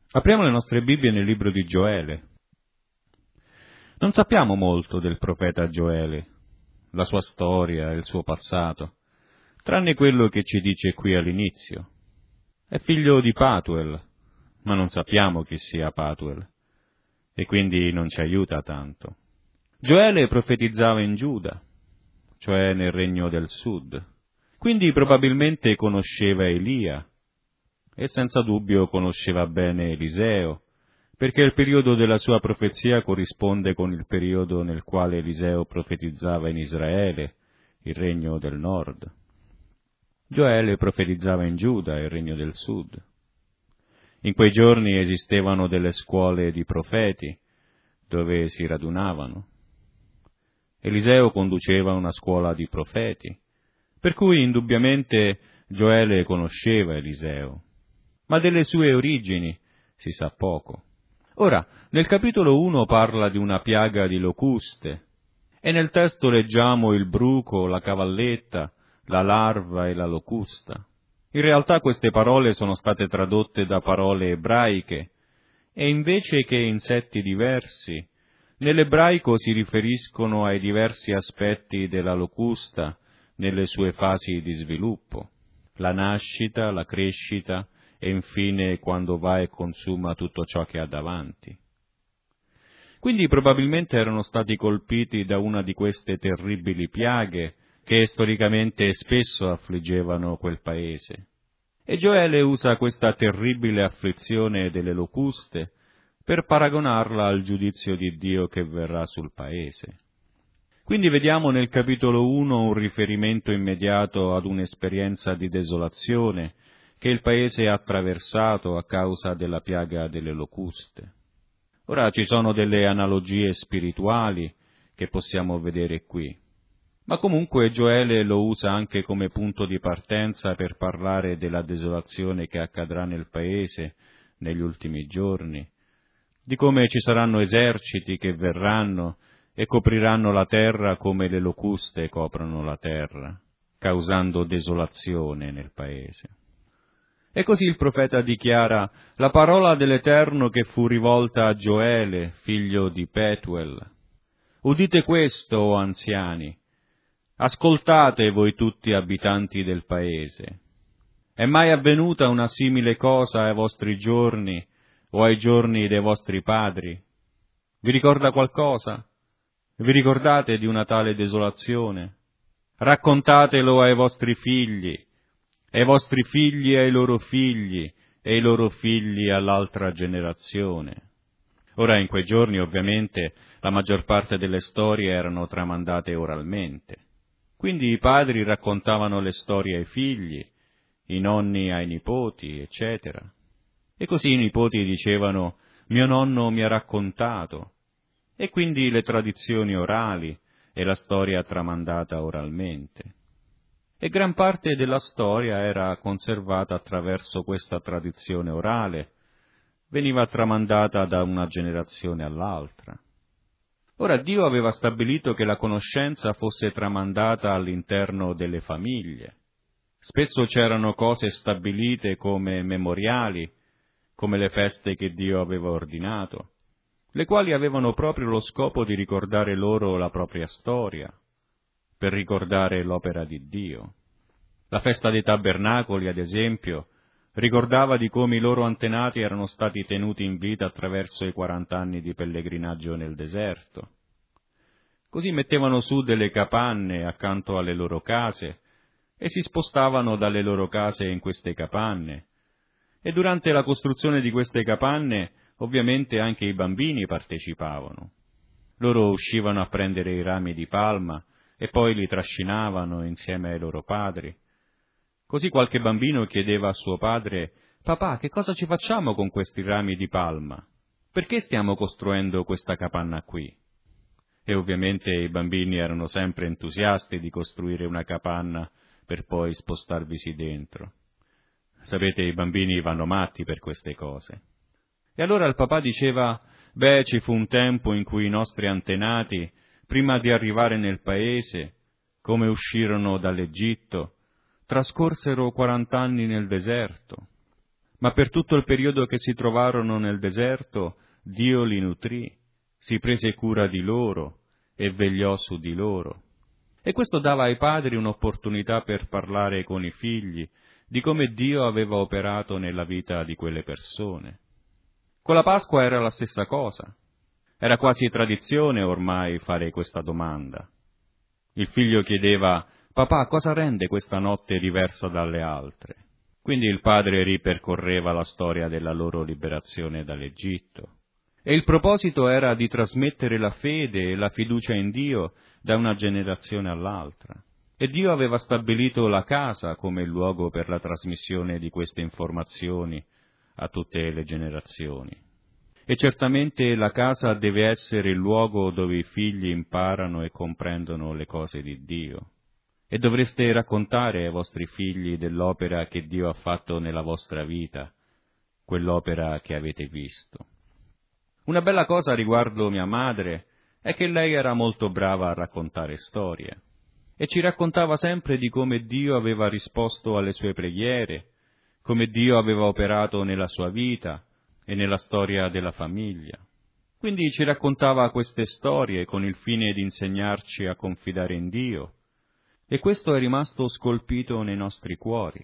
Apriamo le nostre Bibbie nel libro di Gioele. Non sappiamo molto del profeta Gioele, la sua storia, il suo passato, tranne quello che ci dice qui all'inizio. È figlio di Patuel, ma non sappiamo chi sia Patuel, e quindi non ci aiuta tanto. Gioele profetizzava in Giuda, cioè nel regno del sud, quindi probabilmente conosceva Elia, e senza dubbio conosceva bene Eliseo, perché il periodo della sua profezia corrisponde con il periodo nel quale Eliseo profetizzava in Israele, il regno del nord. Gioele profetizzava in Giuda, il regno del sud. In quei giorni esistevano delle scuole di profeti, dove si radunavano. Eliseo conduceva una scuola di profeti, per cui indubbiamente Gioele conosceva Eliseo, ma delle sue origini si sa poco. Ora, nel capitolo 1 parla di una piaga di locuste, e nel testo leggiamo il bruco, la cavalletta, la larva e la locusta. In realtà queste parole sono state tradotte da parole ebraiche, e invece che insetti diversi, nell'ebraico si riferiscono ai diversi aspetti della locusta nelle sue fasi di sviluppo, la nascita, la crescita e infine quando va e consuma tutto ciò che ha davanti. Quindi probabilmente erano stati colpiti da una di queste terribili piaghe che storicamente spesso affliggevano quel paese. E Gioele usa questa terribile afflizione delle locuste per paragonarla al giudizio di Dio che verrà sul paese. Quindi vediamo nel capitolo 1 un riferimento immediato ad un'esperienza di desolazione che il paese ha attraversato a causa della piaga delle locuste. Ora ci sono delle analogie spirituali che possiamo vedere qui, ma comunque Gioele lo usa anche come punto di partenza per parlare della desolazione che accadrà nel paese negli ultimi giorni, di come ci saranno eserciti che verranno e copriranno la terra come le locuste coprono la terra, causando desolazione nel paese. E così il profeta dichiara: la parola dell'Eterno che fu rivolta a Gioele, figlio di Petuel. Udite questo, o anziani, ascoltate voi tutti abitanti del paese. È mai avvenuta una simile cosa ai vostri giorni o ai giorni dei vostri padri? Vi ricorda qualcosa? Vi ricordate di una tale desolazione? Raccontatelo ai vostri figli, e ai vostri figli ai loro figli, e i loro figli all'altra generazione. Ora, in quei giorni, ovviamente, la maggior parte delle storie erano tramandate oralmente. Quindi i padri raccontavano le storie ai figli, i nonni ai nipoti, eccetera. E così i nipoti dicevano: mio nonno mi ha raccontato. E quindi le tradizioni orali e la storia tramandata oralmente. E gran parte della storia era conservata attraverso questa tradizione orale, veniva tramandata da una generazione all'altra. Ora Dio aveva stabilito che la conoscenza fosse tramandata all'interno delle famiglie. Spesso c'erano cose stabilite come memoriali, come le feste che Dio aveva ordinato, le quali avevano proprio lo scopo di ricordare loro la propria storia, per ricordare l'opera di Dio. La festa dei tabernacoli, ad esempio, ricordava di come i loro antenati erano stati tenuti in vita attraverso i 40 anni di pellegrinaggio nel deserto. Così mettevano su delle capanne accanto alle loro case e si spostavano dalle loro case in queste capanne. E durante la costruzione di queste capanne, ovviamente anche i bambini partecipavano. Loro uscivano a prendere i rami di palma e poi li trascinavano insieme ai loro padri. Così qualche bambino chiedeva a suo padre: «Papà, che cosa ci facciamo con questi rami di palma? Perché stiamo costruendo questa capanna qui?» E ovviamente i bambini erano sempre entusiasti di costruire una capanna per poi spostarvisi dentro. Sapete, i bambini vanno matti per queste cose. E allora il papà diceva: «Beh, ci fu un tempo in cui i nostri antenati, prima di arrivare nel paese, come uscirono dall'Egitto, trascorsero 40 anni nel deserto. Ma per tutto il periodo che si trovarono nel deserto, Dio li nutrì, si prese cura di loro e vegliò su di loro. E questo dava ai padri un'opportunità per parlare con i figli di come Dio aveva operato nella vita di quelle persone. Con la Pasqua era la stessa cosa. Era quasi tradizione ormai fare questa domanda. Il figlio chiedeva: «Papà, cosa rende questa notte diversa dalle altre?» Quindi il padre ripercorreva la storia della loro liberazione dall'Egitto. E il proposito era di trasmettere la fede e la fiducia in Dio da una generazione all'altra. E Dio aveva stabilito la casa come luogo per la trasmissione di queste informazioni a tutte le generazioni. E certamente la casa deve essere il luogo dove i figli imparano e comprendono le cose di Dio. E dovreste raccontare ai vostri figli dell'opera che Dio ha fatto nella vostra vita, quell'opera che avete visto. Una bella cosa riguardo mia madre è che lei era molto brava a raccontare storie e ci raccontava sempre di come Dio aveva risposto alle sue preghiere, come Dio aveva operato nella sua vita e nella storia della famiglia. Quindi ci raccontava queste storie con il fine di insegnarci a confidare in Dio, e questo è rimasto scolpito nei nostri cuori.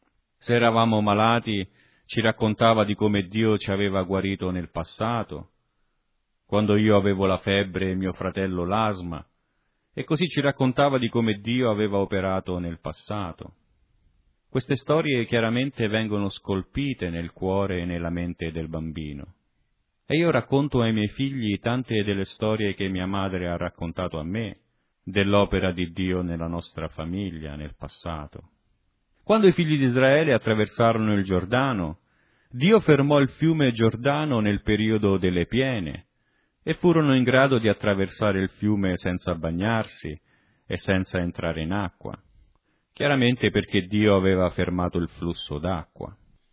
Se eravamo malati, ci raccontava di come Dio ci aveva guarito nel passato, quando io avevo la febbre e mio fratello l'asma, e così ci raccontava di come Dio aveva operato nel passato. Queste storie chiaramente vengono scolpite nel cuore e nella mente del bambino. E io racconto ai miei figli tante delle storie che mia madre ha raccontato a me, dell'opera di Dio nella nostra famiglia, nel passato. Quando i figli di Israele attraversarono il Giordano, Dio fermò il fiume Giordano nel periodo delle piene e furono in grado di attraversare il fiume senza bagnarsi e senza entrare in acqua, chiaramente perché Dio aveva fermato il flusso d'acqua.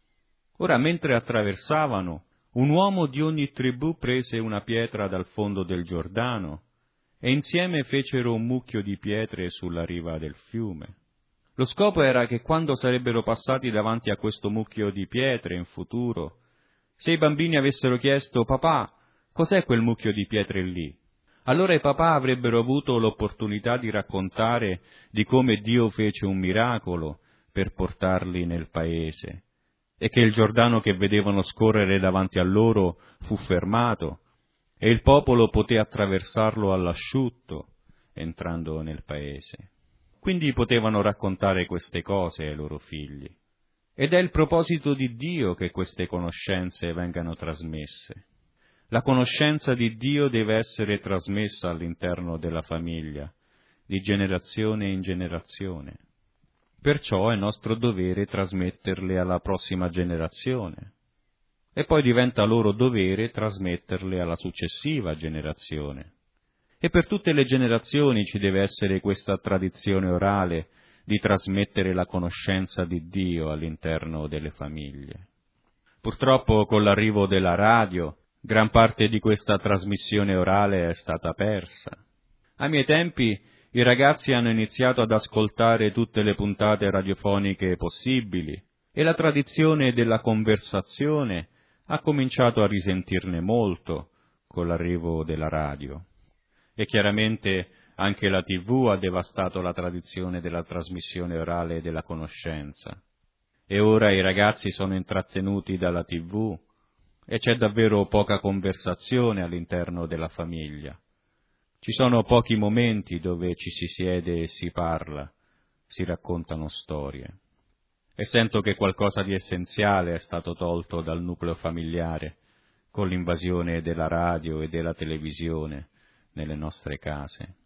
Ora, mentre attraversavano, un uomo di ogni tribù prese una pietra dal fondo del Giordano e insieme fecero un mucchio di pietre sulla riva del fiume. Lo scopo era che quando sarebbero passati davanti a questo mucchio di pietre in futuro, se i bambini avessero chiesto: «Papà, cos'è quel mucchio di pietre lì?», allora i papà avrebbero avuto l'opportunità di raccontare di come Dio fece un miracolo per portarli nel paese, e che il Giordano che vedevano scorrere davanti a loro fu fermato, e il popolo poté attraversarlo all'asciutto, entrando nel paese. Quindi potevano raccontare queste cose ai loro figli. Ed è il proposito di Dio che queste conoscenze vengano trasmesse. La conoscenza di Dio deve essere trasmessa all'interno della famiglia, di generazione in generazione. Perciò è nostro dovere trasmetterle alla prossima generazione. E poi diventa loro dovere trasmetterle alla successiva generazione. E per tutte le generazioni ci deve essere questa tradizione orale di trasmettere la conoscenza di Dio all'interno delle famiglie. Purtroppo con l'arrivo della radio, gran parte di questa trasmissione orale è stata persa. Ai miei tempi i ragazzi hanno iniziato ad ascoltare tutte le puntate radiofoniche possibili e la tradizione della conversazione ha cominciato a risentirne molto con l'arrivo della radio. E chiaramente anche la TV ha devastato la tradizione della trasmissione orale della conoscenza. E ora i ragazzi sono intrattenuti dalla TV e c'è davvero poca conversazione all'interno della famiglia. Ci sono pochi momenti dove ci si siede e si parla, si raccontano storie. E sento che qualcosa di essenziale è stato tolto dal nucleo familiare con l'invasione della radio e della televisione nelle nostre case.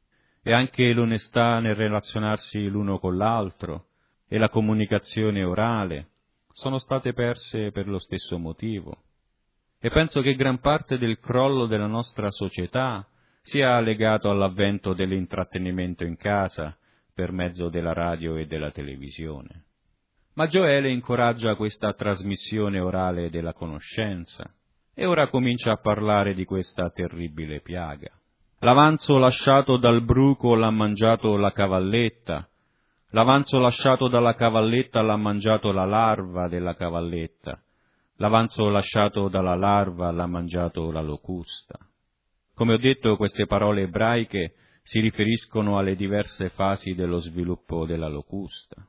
E anche l'onestà nel relazionarsi l'uno con l'altro e la comunicazione orale sono state perse per lo stesso motivo. E penso che gran parte del crollo della nostra società sia legato all'avvento dell'intrattenimento in casa per mezzo della radio e della televisione. Ma Gioele incoraggia questa trasmissione orale della conoscenza e ora comincia a parlare di questa terribile piaga. L'avanzo lasciato dal bruco l'ha mangiato la cavalletta, L'avanzo lasciato dalla cavalletta l'ha mangiato la larva della cavalletta. L'avanzo lasciato dalla larva l'ha mangiato la locusta. Come ho detto, queste parole ebraiche si riferiscono alle diverse fasi dello sviluppo della locusta.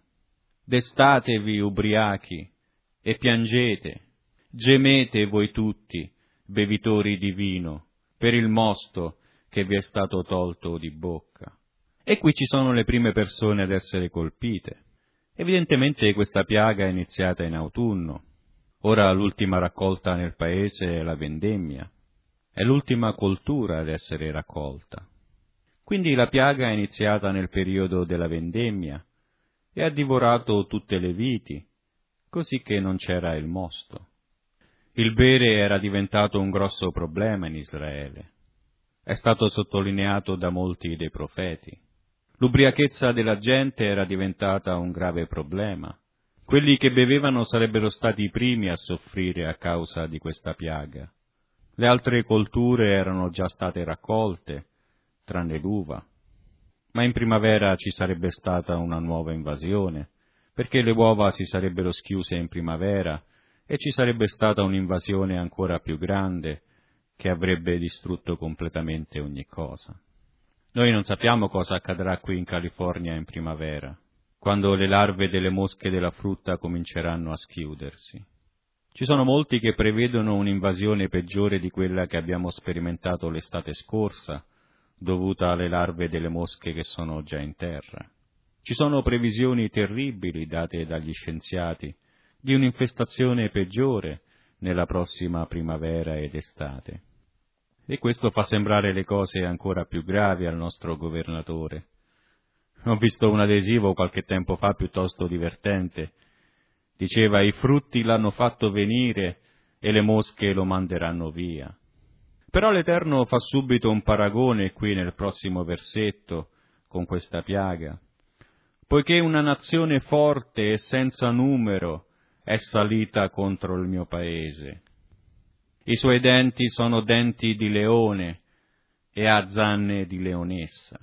Destatevi, ubriachi, e piangete, gemete voi tutti, bevitori di vino, per il mosto che vi è stato tolto di bocca. E qui ci sono le prime persone ad essere colpite. Evidentemente questa piaga è iniziata in autunno. Ora l'ultima raccolta nel paese è la vendemmia. È l'ultima coltura ad essere raccolta. Quindi la piaga è iniziata nel periodo della vendemmia e ha divorato tutte le viti, così che non c'era il mosto. Il bere era diventato un grosso problema in Israele. È stato sottolineato da molti dei profeti. L'ubriachezza della gente era diventata un grave problema. Quelli che bevevano sarebbero stati i primi a soffrire a causa di questa piaga. Le altre colture erano già state raccolte, tranne l'uva. Ma in primavera ci sarebbe stata una nuova invasione, perché le uova si sarebbero schiuse in primavera e ci sarebbe stata un'invasione ancora più grande che avrebbe distrutto completamente ogni cosa. Noi non sappiamo cosa accadrà qui in California in primavera, quando le larve delle mosche della frutta cominceranno a schiudersi. Ci sono molti che prevedono un'invasione peggiore di quella che abbiamo sperimentato l'estate scorsa, dovuta alle larve delle mosche che sono già in terra. Ci sono previsioni terribili date dagli scienziati di un'infestazione peggiore nella prossima primavera ed estate. E questo fa sembrare le cose ancora più gravi al nostro governatore. Ho visto un adesivo qualche tempo fa piuttosto divertente. Diceva: i frutti l'hanno fatto venire e le mosche lo manderanno via. Però l'Eterno fa subito un paragone qui nel prossimo versetto con questa piaga. Poiché una nazione forte e senza numero è salita contro il mio paese. I suoi denti sono denti di leone e ha zanne di leonessa.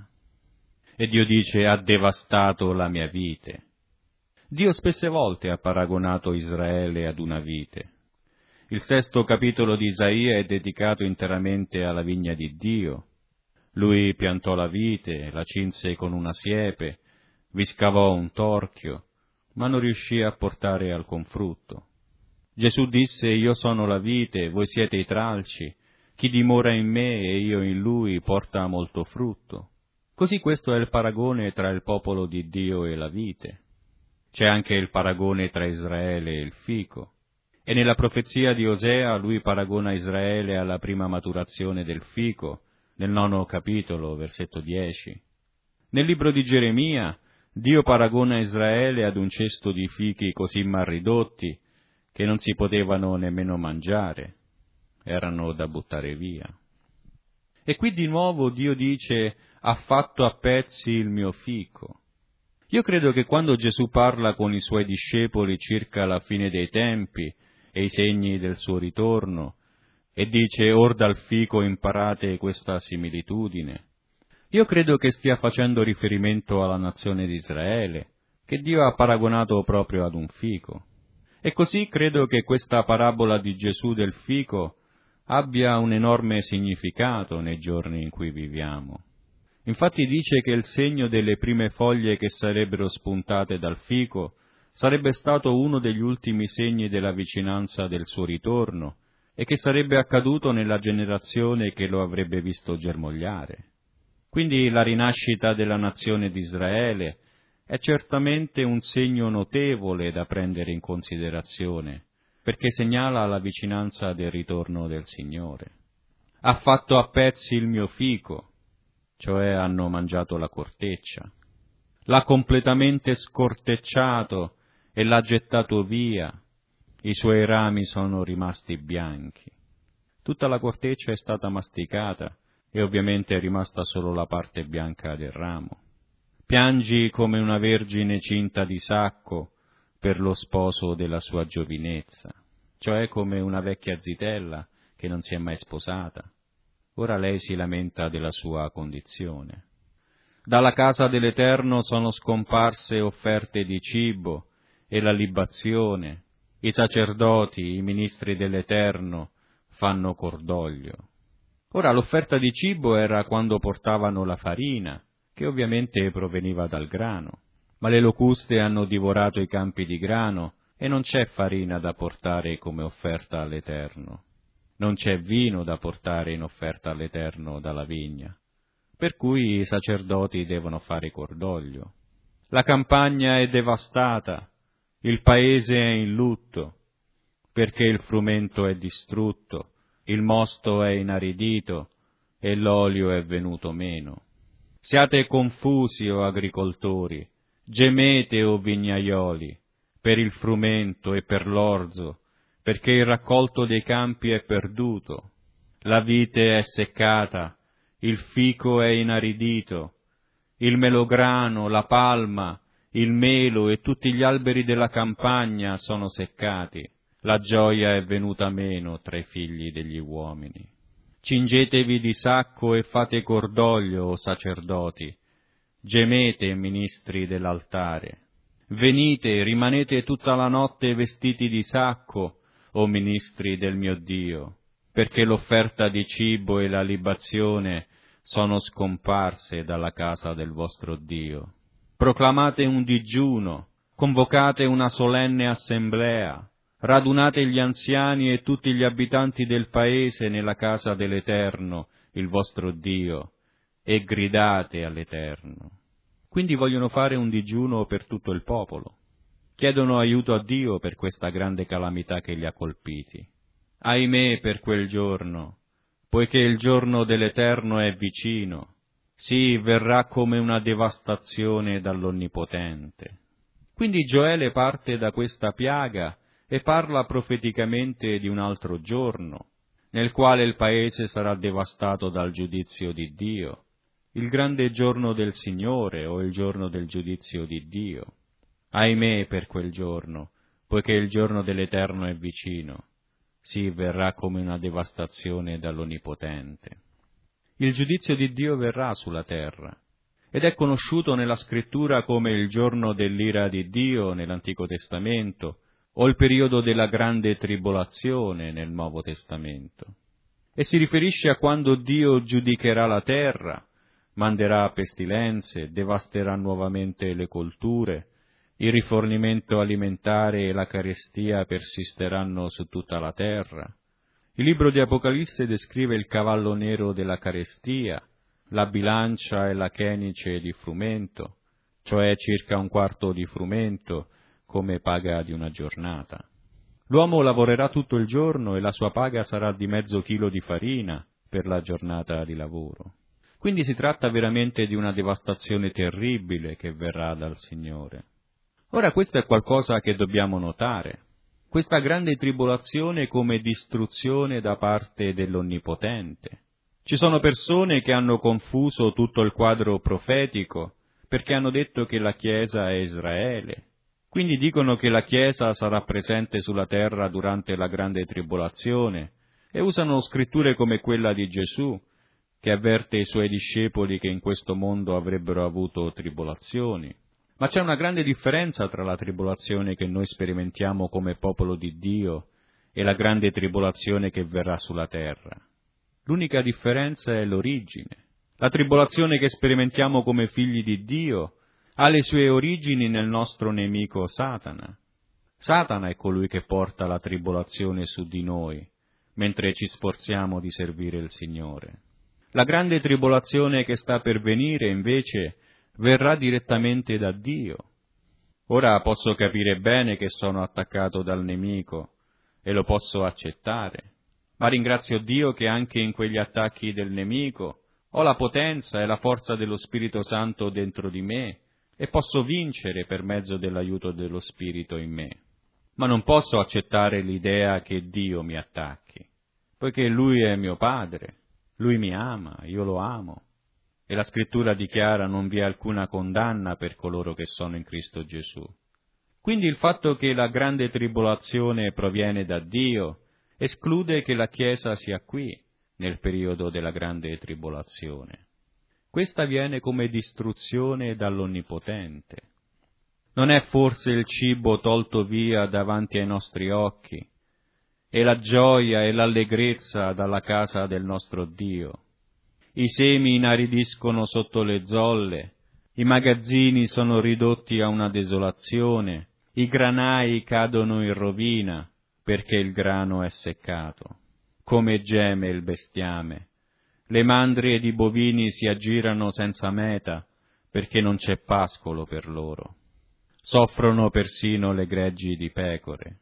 E Dio dice: ha devastato la mia vite. Dio spesse volte ha paragonato Israele ad una vite. Il 6° capitolo di Isaia è dedicato interamente alla vigna di Dio. Lui piantò la vite, la cinse con una siepe, vi scavò un torchio, ma non riuscì a portare alcun frutto. Gesù disse: io sono la vite, voi siete i tralci, chi dimora in me e io in lui porta molto frutto. Così questo è il paragone tra il popolo di Dio e la vite. C'è anche il paragone tra Israele e il fico. E nella profezia di Osea lui paragona Israele alla prima maturazione del fico, nel 9° capitolo, versetto 10. Nel libro di Geremia Dio paragona Israele ad un cesto di fichi così mal ridotti che non si potevano nemmeno mangiare, erano da buttare via. E qui di nuovo Dio dice: ha fatto a pezzi il mio fico. Io credo che quando Gesù parla con i suoi discepoli circa la fine dei tempi e i segni del suo ritorno, e dice: or dal fico imparate questa similitudine, io credo che stia facendo riferimento alla nazione di Israele, che Dio ha paragonato proprio ad un fico. E così credo che questa parabola di Gesù del fico abbia un enorme significato nei giorni in cui viviamo. Infatti dice che il segno delle prime foglie che sarebbero spuntate dal fico sarebbe stato uno degli ultimi segni della vicinanza del suo ritorno e che sarebbe accaduto nella generazione che lo avrebbe visto germogliare. Quindi la rinascita della nazione di Israele è certamente un segno notevole da prendere in considerazione, perché segnala la vicinanza del ritorno del Signore. Ha fatto a pezzi il mio fico, cioè hanno mangiato la corteccia. L'ha completamente scortecciato e l'ha gettato via, i suoi rami sono rimasti bianchi. Tutta la corteccia è stata masticata e ovviamente è rimasta solo la parte bianca del ramo. Piangi come una vergine cinta di sacco per lo sposo della sua giovinezza, cioè come una vecchia zitella che non si è mai sposata. Ora lei si lamenta della sua condizione. Dalla casa dell'Eterno sono scomparse offerte di cibo e la libazione. I sacerdoti, i ministri dell'Eterno, fanno cordoglio. Ora l'offerta di cibo era quando portavano la farina, che ovviamente proveniva dal grano. Ma le locuste hanno divorato i campi di grano e non c'è farina da portare come offerta all'Eterno. Non c'è vino da portare in offerta all'Eterno dalla vigna. Per cui i sacerdoti devono fare cordoglio. La campagna è devastata, il paese è in lutto, perché il frumento è distrutto, il mosto è inaridito e l'olio è venuto meno. Siate confusi, o agricoltori, gemete, o vignaioli, per il frumento e per l'orzo, perché il raccolto dei campi è perduto, la vite è seccata, il fico è inaridito, il melograno, la palma, il melo e tutti gli alberi della campagna sono seccati, la gioia è venuta meno tra i figli degli uomini. Cingetevi di sacco e fate cordoglio, o sacerdoti, gemete, ministri dell'altare. Venite, rimanete tutta la notte vestiti di sacco, o ministri del mio Dio, perché l'offerta di cibo e la libazione sono scomparse dalla casa del vostro Dio. Proclamate un digiuno, convocate una solenne assemblea, radunate gli anziani e tutti gli abitanti del paese nella casa dell'Eterno, il vostro Dio, e gridate all'Eterno. Quindi vogliono fare un digiuno per tutto il popolo. Chiedono aiuto a Dio per questa grande calamità che li ha colpiti. Ahimè per quel giorno, poiché il giorno dell'Eterno è vicino. Sì, verrà come una devastazione dall'Onnipotente. Quindi Gioele parte da questa piaga e parla profeticamente di un altro giorno, nel quale il paese sarà devastato dal giudizio di Dio, il grande giorno del Signore o il giorno del giudizio di Dio. Ahimè per quel giorno, poiché il giorno dell'Eterno è vicino. Sì, verrà come una devastazione dall'Onnipotente. Il giudizio di Dio verrà sulla terra, ed è conosciuto nella Scrittura come il giorno dell'ira di Dio nell'Antico Testamento, o il periodo della grande tribolazione nel Nuovo Testamento. E si riferisce a quando Dio giudicherà la terra, manderà pestilenze, devasterà nuovamente le colture, il rifornimento alimentare e la carestia persisteranno su tutta la terra. Il libro di Apocalisse descrive il cavallo nero della carestia, la bilancia e la chenice di frumento, cioè circa un quarto di frumento, come paga di una giornata. L'uomo lavorerà tutto il giorno e la sua paga sarà di mezzo chilo di farina per la giornata di lavoro. Quindi si tratta veramente di una devastazione terribile che verrà dal Signore. Ora questo è qualcosa che dobbiamo notare. Questa grande tribolazione come distruzione da parte dell'Onnipotente. Ci sono persone che hanno confuso tutto il quadro profetico perché hanno detto che la Chiesa è Israele. Quindi dicono che la Chiesa sarà presente sulla terra durante la grande tribolazione e usano scritture come quella di Gesù, che avverte i suoi discepoli che in questo mondo avrebbero avuto tribolazioni. Ma c'è una grande differenza tra la tribolazione che noi sperimentiamo come popolo di Dio e la grande tribolazione che verrà sulla terra. L'unica differenza è l'origine. La tribolazione che sperimentiamo come figli di Dio ha le sue origini nel nostro nemico Satana. Satana è colui che porta la tribolazione su di noi, mentre ci sforziamo di servire il Signore. La grande tribolazione che sta per venire, invece, verrà direttamente da Dio. Ora posso capire bene che sono attaccato dal nemico e lo posso accettare, ma ringrazio Dio che anche in quegli attacchi del nemico ho la potenza e la forza dello Spirito Santo dentro di me e posso vincere per mezzo dell'aiuto dello Spirito in me. Ma non posso accettare l'idea che Dio mi attacchi, poiché Lui è mio Padre, Lui mi ama, io lo amo. E la Scrittura dichiara non vi è alcuna condanna per coloro che sono in Cristo Gesù. Quindi il fatto che la grande tribolazione proviene da Dio esclude che la Chiesa sia qui nel periodo della grande tribolazione. questa viene come distruzione dall'Onnipotente. Non è forse il cibo tolto via davanti ai nostri occhi, e la gioia e l'allegrezza dalla casa del nostro Dio? I semi inaridiscono sotto le zolle, i magazzini sono ridotti a una desolazione, i granai cadono in rovina, perché il grano è seccato. Come geme il bestiame. Le mandrie di bovini si aggirano senza meta, perché non c'è pascolo per loro. Soffrono persino le greggi di pecore.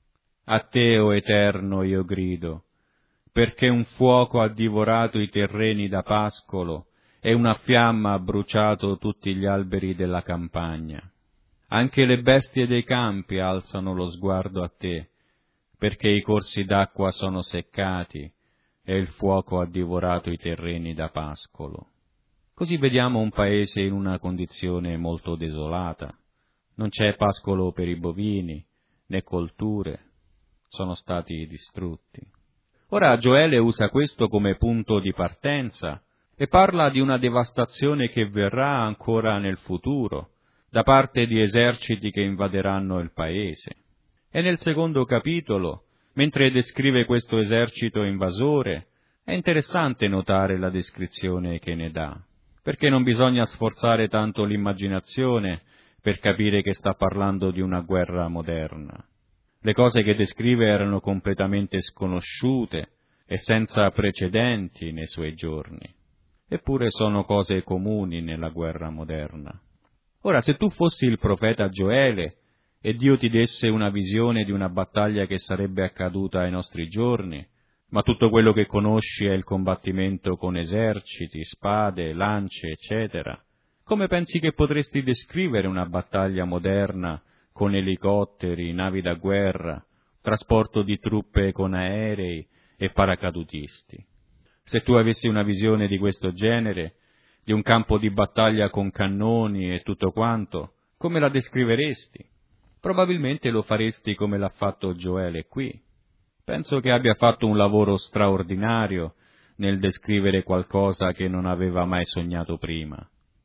A te, o Eterno, io grido, perché un fuoco ha divorato i terreni da pascolo e una fiamma ha bruciato tutti gli alberi della campagna. Anche le bestie dei campi alzano lo sguardo a te, perché i corsi d'acqua sono seccati e il fuoco ha divorato i terreni da pascolo. Così vediamo un paese in una condizione molto desolata. Non c'è pascolo per i bovini, né colture, sono stati distrutti. Ora Gioele usa questo come punto di partenza e parla di una devastazione che verrà ancora nel futuro, da parte di eserciti che invaderanno il paese. E nel secondo capitolo, mentre descrive questo esercito invasore, è interessante notare la descrizione che ne dà, perché non bisogna sforzare tanto l'immaginazione per capire che sta parlando di una guerra moderna. Le cose che descrive erano completamente sconosciute e senza precedenti nei suoi giorni, eppure sono cose comuni nella guerra moderna. Ora, se tu fossi il profeta Gioele e Dio ti desse una visione di una battaglia che sarebbe accaduta ai nostri giorni, ma tutto quello che conosci è il combattimento con eserciti, spade, lance, eccetera, come pensi che potresti descrivere una battaglia moderna con elicotteri, navi da guerra, trasporto di truppe con aerei e paracadutisti? Se tu avessi una visione di questo genere, di un campo di battaglia con cannoni e tutto quanto, come la descriveresti? Probabilmente lo faresti come l'ha fatto Gioele qui. Penso che abbia fatto un lavoro straordinario nel descrivere qualcosa che non aveva mai sognato prima.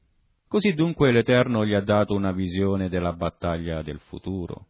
Così dunque l'Eterno gli ha dato una visione della battaglia del futuro.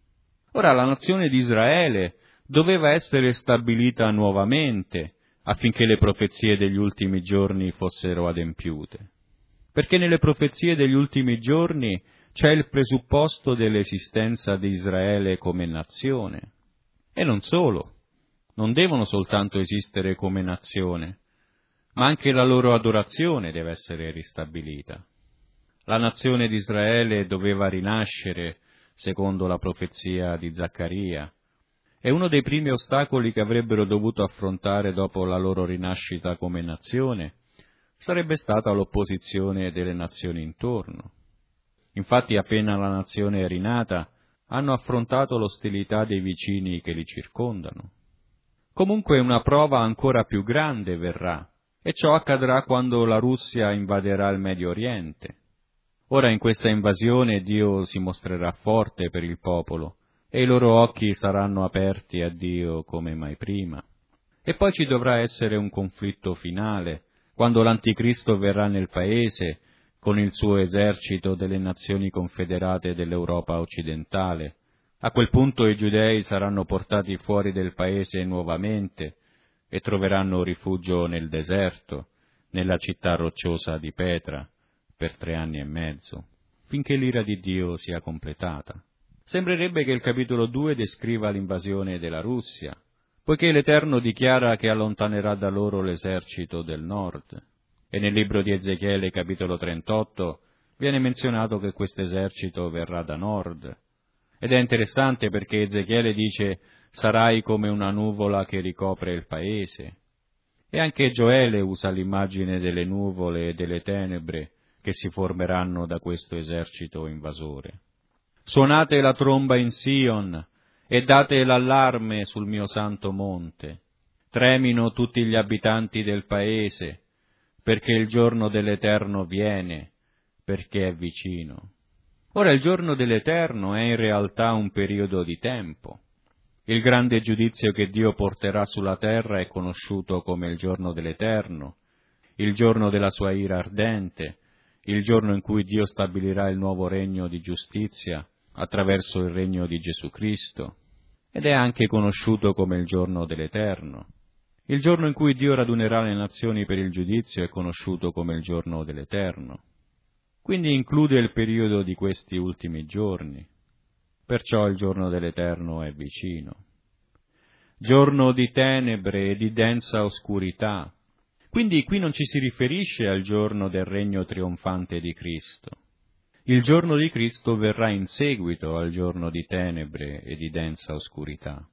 Ora la nazione di Israele doveva essere stabilita nuovamente affinché le profezie degli ultimi giorni fossero adempiute. Perché nelle profezie degli ultimi giorni c'è il presupposto dell'esistenza di Israele come nazione. E non solo, non devono soltanto esistere come nazione, ma anche la loro adorazione deve essere ristabilita. La nazione di Israele doveva rinascere secondo la profezia di Zaccaria, e uno dei primi ostacoli che avrebbero dovuto affrontare dopo la loro rinascita come nazione sarebbe stata l'opposizione delle nazioni intorno. Infatti, appena la nazione è rinata, hanno affrontato l'ostilità dei vicini che li circondano. Comunque una prova ancora più grande verrà, e ciò accadrà quando la Russia invaderà il Medio Oriente. Ora in questa invasione Dio si mostrerà forte per il popolo, e i loro occhi saranno aperti a Dio come mai prima. E poi ci dovrà essere un conflitto finale, quando l'Anticristo verrà nel paese con il suo esercito delle nazioni confederate dell'Europa occidentale. A quel punto i giudei saranno portati fuori del paese nuovamente e troveranno rifugio nel deserto, nella città rocciosa di Petra, per 3 anni e mezzo, finché l'ira di Dio sia completata. Sembrerebbe che il capitolo 2 descriva l'invasione della Russia, poiché l'Eterno dichiara che allontanerà da loro l'esercito del nord, e nel libro di Ezechiele, capitolo 38, viene menzionato che questo esercito verrà da nord. Ed è interessante perché Ezechiele dice: sarai come una nuvola che ricopre il paese. E anche Gioele usa l'immagine delle nuvole e delle tenebre che si formeranno da questo esercito invasore. Suonate la tromba in Sion e date l'allarme sul mio santo monte. Tremino tutti gli abitanti del paese, perché il giorno dell'Eterno viene, perché è vicino. Ora il giorno dell'Eterno è in realtà un periodo di tempo. Il grande giudizio che Dio porterà sulla terra è conosciuto come il giorno dell'Eterno, il giorno della sua ira ardente, il giorno in cui Dio stabilirà il nuovo regno di giustizia attraverso il regno di Gesù Cristo, ed è anche conosciuto come il giorno dell'Eterno. Il giorno in cui Dio radunerà le nazioni per il giudizio è conosciuto come il giorno dell'Eterno. Quindi include il periodo di questi ultimi giorni. Perciò il giorno dell'Eterno è vicino. Giorno di tenebre e di densa oscurità. Quindi qui non ci si riferisce al giorno del regno trionfante di Cristo. Il giorno di Cristo verrà in seguito al giorno di tenebre e di densa oscurità.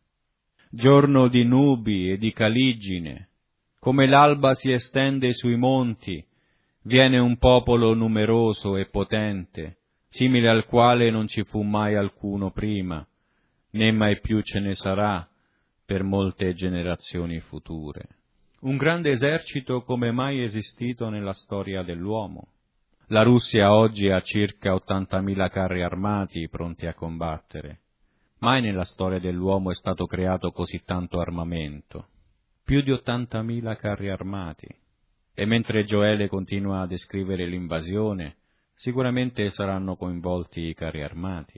Giorno di nubi e di caligine. Come l'alba si estende sui monti, viene un popolo numeroso e potente, simile al quale non ci fu mai alcuno prima, né mai più ce ne sarà per molte generazioni future. Un grande esercito come mai esistito nella storia dell'uomo. La Russia oggi ha circa 80.000 carri armati pronti a combattere. Mai nella storia dell'uomo è stato creato così tanto armamento. Più di 80.000 carri armati. E mentre Gioele continua a descrivere l'invasione, sicuramente saranno coinvolti i carri armati.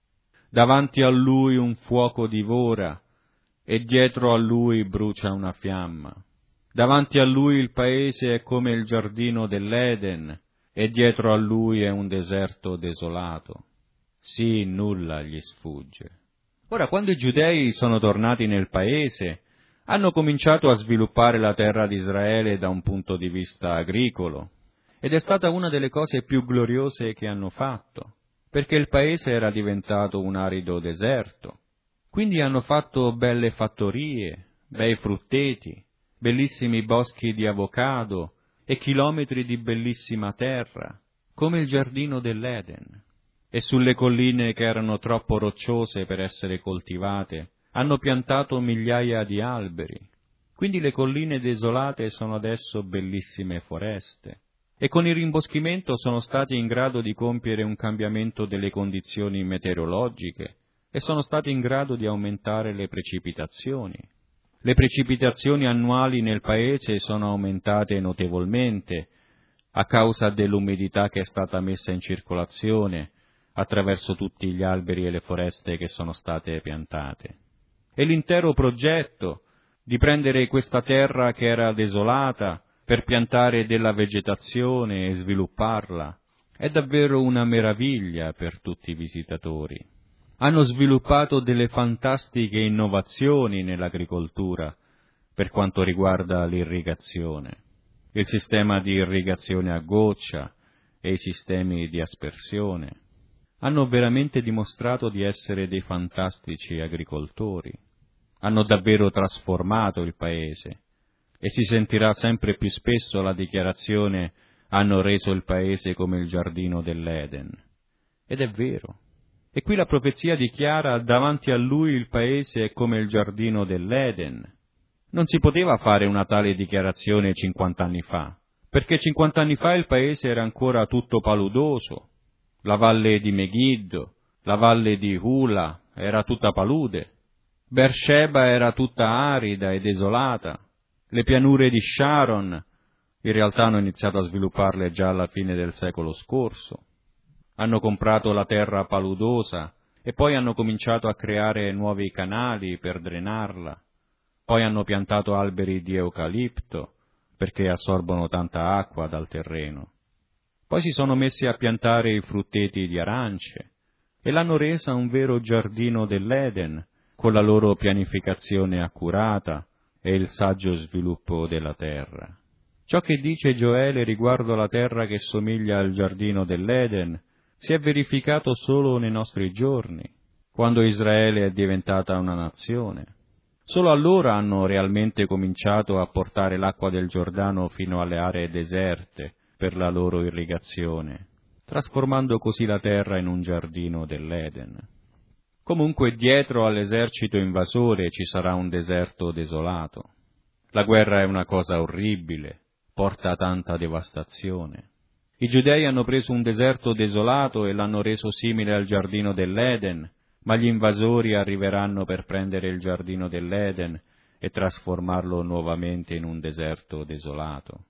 Davanti a lui un fuoco divora, e dietro a lui brucia una fiamma. Davanti a lui il paese è come il giardino dell'Eden, e dietro a lui è un deserto desolato. Sì, nulla gli sfugge. Ora, quando i giudei sono tornati nel paese, hanno cominciato a sviluppare la terra di Israele da un punto di vista agricolo, ed è stata una delle cose più gloriose che hanno fatto, perché il paese era diventato un arido deserto. Quindi hanno fatto belle fattorie, bei frutteti, bellissimi boschi di avocado e chilometri di bellissima terra, come il giardino dell'Eden. E sulle colline che erano troppo rocciose per essere coltivate, hanno piantato migliaia di alberi. Quindi le colline desolate sono adesso bellissime foreste. E con il rimboschimento sono stati in grado di compiere un cambiamento delle condizioni meteorologiche e sono stati in grado di aumentare le precipitazioni. Le precipitazioni annuali nel paese sono aumentate notevolmente a causa dell'umidità che è stata messa in circolazione attraverso tutti gli alberi e le foreste che sono state piantate. E l'intero progetto di prendere questa terra che era desolata per piantare della vegetazione e svilupparla è davvero una meraviglia per tutti i visitatori. Hanno sviluppato delle fantastiche innovazioni nell'agricoltura per quanto riguarda l'irrigazione, il sistema di irrigazione a goccia e i sistemi di aspersione. Hanno veramente dimostrato di essere dei fantastici agricoltori. Hanno davvero trasformato il paese e si sentirà sempre più spesso la dichiarazione «hanno reso il paese come il giardino dell'Eden». Ed è vero. E qui la profezia dichiara «davanti a lui il paese è come il giardino dell'Eden». Non si poteva fare una tale dichiarazione 50 anni fa, perché 50 anni fa il paese era ancora tutto paludoso. La valle di Megiddo, la valle di Hula era tutta palude, Beersheba era tutta arida e desolata, le pianure di Sharon in realtà hanno iniziato a svilupparle già alla fine del secolo scorso. Hanno comprato la terra paludosa e poi hanno cominciato a creare nuovi canali per drenarla, poi hanno piantato alberi di eucalipto perché assorbono tanta acqua dal terreno. Poi si sono messi a piantare i frutteti di arance e l'hanno resa un vero giardino dell'Eden con la loro pianificazione accurata e il saggio sviluppo della terra. Ciò che dice Gioele riguardo la terra che somiglia al giardino dell'Eden si è verificato solo nei nostri giorni, quando Israele è diventata una nazione. Solo allora hanno realmente cominciato a portare l'acqua del Giordano fino alle aree deserte per la loro irrigazione, trasformando così la terra in un giardino dell'Eden. Comunque dietro all'esercito invasore ci sarà un deserto desolato. La guerra è una cosa orribile, porta tanta devastazione. I giudei hanno preso un deserto desolato e l'hanno reso simile al giardino dell'Eden, ma gli invasori arriveranno per prendere il giardino dell'Eden e trasformarlo nuovamente in un deserto desolato.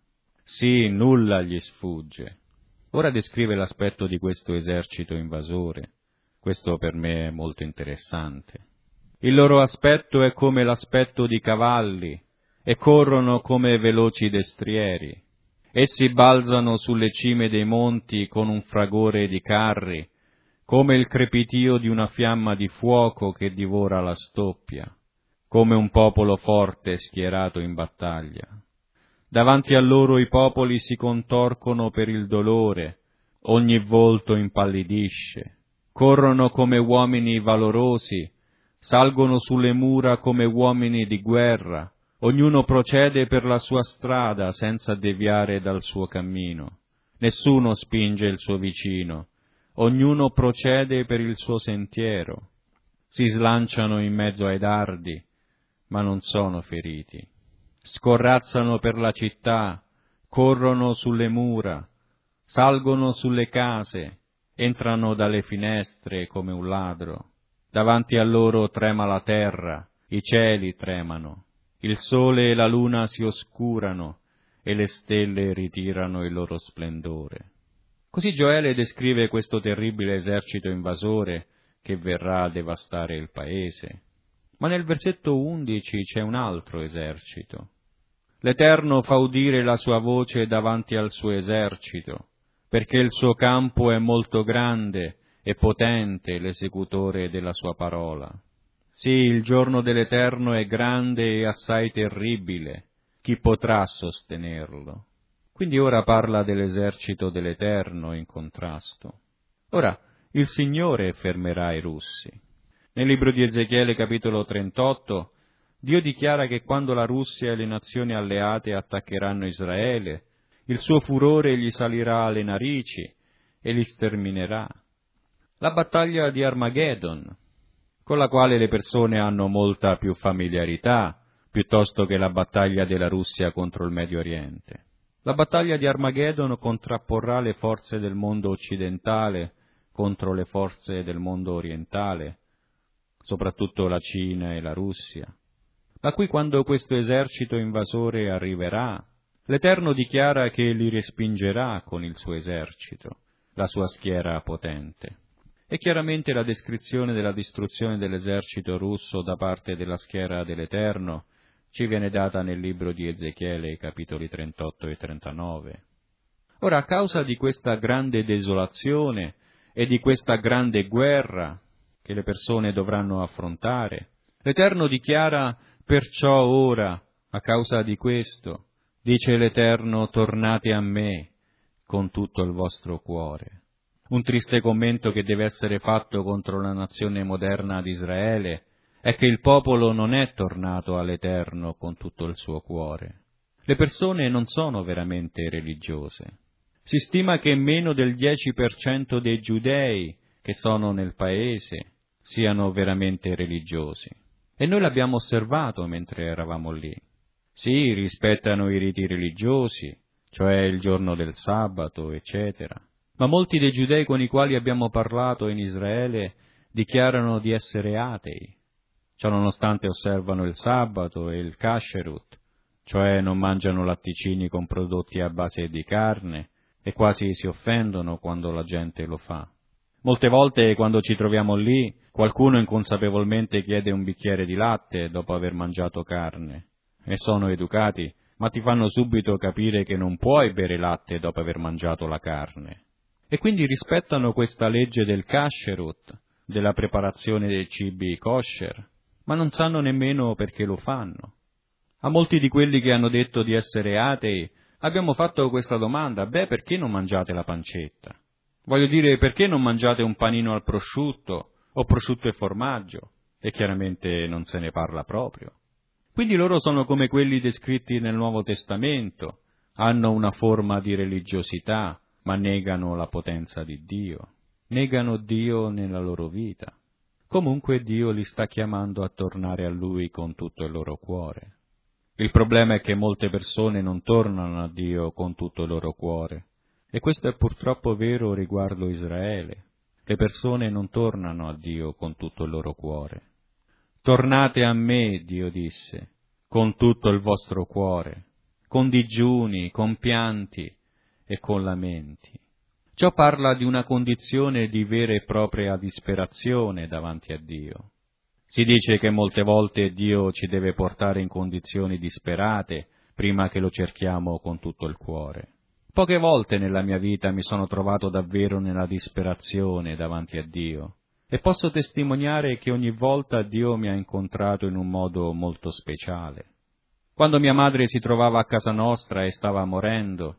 Sì, nulla gli sfugge. Ora descrive l'aspetto di questo esercito invasore. Questo per me è molto interessante. Il loro aspetto è come l'aspetto di cavalli e corrono come veloci destrieri. Essi balzano sulle cime dei monti con un fragore di carri, come il crepitio di una fiamma di fuoco che divora la stoppia, come un popolo forte schierato in battaglia. Davanti a loro i popoli si contorcono per il dolore, ogni volto impallidisce, corrono come uomini valorosi, salgono sulle mura come uomini di guerra, ognuno procede per la sua strada senza deviare dal suo cammino, nessuno spinge il suo vicino, ognuno procede per il suo sentiero, si slanciano in mezzo ai dardi, ma non sono feriti. Scorrazzano per la città, corrono sulle mura, salgono sulle case, entrano dalle finestre come un ladro. Davanti a loro trema la terra, i cieli tremano, il sole e la luna si oscurano e le stelle ritirano il loro splendore. Così Gioele descrive questo terribile esercito invasore che verrà a devastare il paese. Ma nel versetto 11 c'è un altro esercito. L'Eterno fa udire la sua voce davanti al suo esercito, perché il suo campo è molto grande e potente l'esecutore della sua parola. Sì, il giorno dell'Eterno è grande e assai terribile, chi potrà sostenerlo? Quindi ora parla dell'esercito dell'Eterno in contrasto. Ora, il Signore fermerà i russi. Nel libro di Ezechiele, capitolo 38, Dio dichiara che quando la Russia e le nazioni alleate attaccheranno Israele, il suo furore gli salirà alle narici e li sterminerà. La battaglia di Armageddon, con la quale le persone hanno molta più familiarità, piuttosto che la battaglia della Russia contro il Medio Oriente. La battaglia di Armageddon contrapporrà le forze del mondo occidentale contro le forze del mondo orientale, soprattutto la Cina e la Russia. Da qui quando questo esercito invasore arriverà, l'Eterno dichiara che li respingerà con il suo esercito, la sua schiera potente. E chiaramente la descrizione della distruzione dell'esercito russo da parte della schiera dell'Eterno ci viene data nel libro di Ezechiele, capitoli 38 e 39. Ora, a causa di questa grande desolazione e di questa grande guerra che le persone dovranno affrontare, l'Eterno dichiara: perciò ora, a causa di questo, dice l'Eterno, tornate a me con tutto il vostro cuore. Un triste commento che deve essere fatto contro la nazione moderna di Israele è che il popolo non è tornato all'Eterno con tutto il suo cuore. Le persone non sono veramente religiose. Si stima che meno del 10% dei giudei che sono nel paese siano veramente religiosi. E noi l'abbiamo osservato mentre eravamo lì. Sì, rispettano i riti religiosi, cioè il giorno del sabato, eccetera. Ma molti dei giudei con i quali abbiamo parlato in Israele dichiarano di essere atei. Ciononostante osservano il sabato e il kasherut, cioè non mangiano latticini con prodotti a base di carne, e quasi si offendono quando la gente lo fa. Molte volte quando ci troviamo lì, qualcuno inconsapevolmente chiede un bicchiere di latte dopo aver mangiato carne. E sono educati, ma ti fanno subito capire che non puoi bere latte dopo aver mangiato la carne. E quindi rispettano questa legge del kasherut, della preparazione dei cibi kosher, ma non sanno nemmeno perché lo fanno. A molti di quelli che hanno detto di essere atei abbiamo fatto questa domanda: perché non mangiate la pancetta? Voglio dire, perché non mangiate un panino al prosciutto o prosciutto e formaggio? E chiaramente non se ne parla proprio. Quindi loro sono come quelli descritti nel Nuovo Testamento, hanno una forma di religiosità, ma negano la potenza di Dio, negano Dio nella loro vita. Comunque Dio li sta chiamando a tornare a Lui con tutto il loro cuore. Il problema è che molte persone non tornano a Dio con tutto il loro cuore. E questo è purtroppo vero riguardo Israele. Le persone non tornano a Dio con tutto il loro cuore. Tornate a me, Dio disse, con tutto il vostro cuore, con digiuni, con pianti e con lamenti. Ciò parla di una condizione di vera e propria disperazione davanti a Dio. Si dice che molte volte Dio ci deve portare in condizioni disperate prima che lo cerchiamo con tutto il cuore. Poche volte nella mia vita mi sono trovato davvero nella disperazione davanti a Dio e posso testimoniare che ogni volta Dio mi ha incontrato in un modo molto speciale. Quando mia madre si trovava a casa nostra e stava morendo,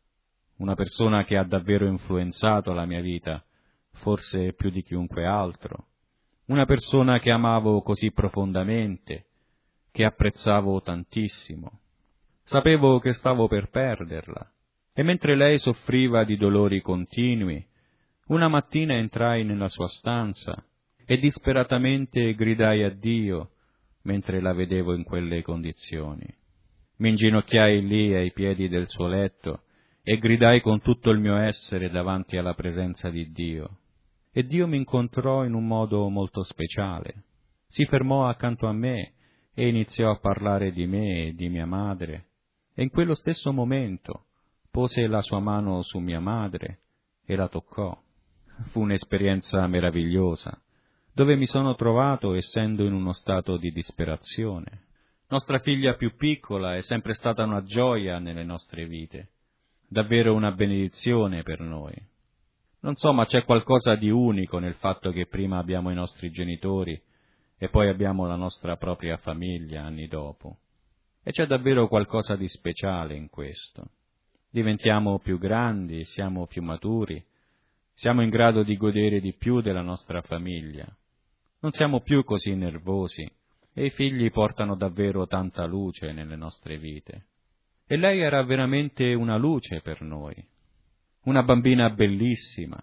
una persona che ha davvero influenzato la mia vita, forse più di chiunque altro, una persona che amavo così profondamente, che apprezzavo tantissimo. Sapevo che stavo per perderla, e mentre lei soffriva di dolori continui, una mattina entrai nella sua stanza e disperatamente gridai a Dio mentre la vedevo in quelle condizioni. Mi inginocchiai lì ai piedi del suo letto e gridai con tutto il mio essere davanti alla presenza di Dio. E Dio mi incontrò in un modo molto speciale. Si fermò accanto a me e iniziò a parlare di me e di mia madre, e in quello stesso momento pose la sua mano su mia madre e la toccò. Fu un'esperienza meravigliosa, dove mi sono trovato essendo in uno stato di disperazione. Nostra figlia più piccola è sempre stata una gioia nelle nostre vite, davvero una benedizione per noi. Non so, ma c'è qualcosa di unico nel fatto che prima abbiamo i nostri genitori e poi abbiamo la nostra propria famiglia anni dopo. E c'è davvero qualcosa di speciale in questo. Diventiamo più grandi, siamo più maturi, siamo in grado di godere di più della nostra famiglia. Non siamo più così nervosi e i figli portano davvero tanta luce nelle nostre vite. E lei era veramente una luce per noi, una bambina bellissima,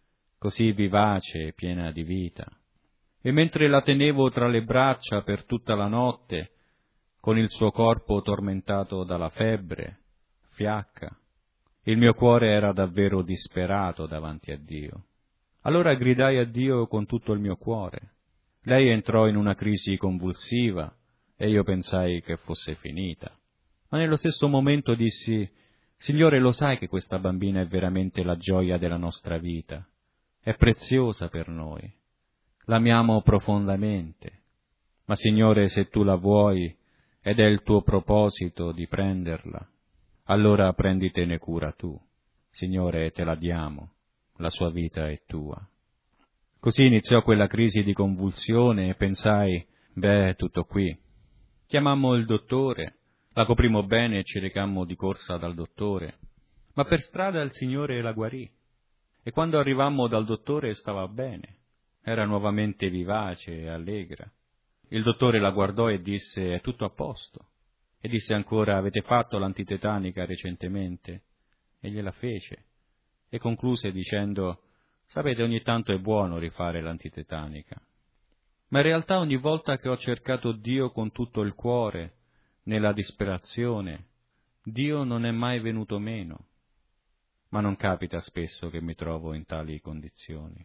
così vivace e piena di vita. E mentre la tenevo tra le braccia per tutta la notte, con il suo corpo tormentato dalla febbre, fiacca, il mio cuore era davvero disperato davanti a Dio. Allora gridai a Dio con tutto il mio cuore. Lei entrò in una crisi convulsiva e io pensai che fosse finita. Ma nello stesso momento dissi: Signore, lo sai che questa bambina è veramente la gioia della nostra vita, è preziosa per noi, l'amiamo profondamente, ma Signore, se tu la vuoi ed è il tuo proposito di prenderla, allora prenditene cura tu, Signore, te la diamo, la sua vita è tua. Così iniziò quella crisi di convulsione e pensai: tutto qui. Chiamammo il dottore, la coprimmo bene e ci recammo di corsa dal dottore, ma per strada il Signore la guarì, e quando arrivammo dal dottore stava bene, era nuovamente vivace e allegra. Il dottore la guardò e disse: è tutto a posto. E disse ancora: avete fatto l'antitetanica recentemente? E gliela fece, e concluse dicendo: sapete, ogni tanto è buono rifare l'antitetanica. Ma in realtà ogni volta che ho cercato Dio con tutto il cuore, nella disperazione, Dio non è mai venuto meno. Ma non capita spesso che mi trovo in tali condizioni.